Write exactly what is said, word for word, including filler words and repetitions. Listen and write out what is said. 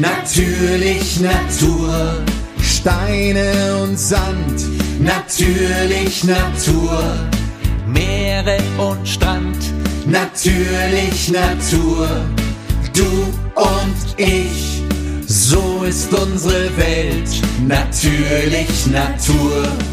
Natürlich Natur. Steine und Sand. Natürlich Natur. Meere und Strand. Natürlich Natur. Du und ich. So ist unsere Welt. Natürlich Natur.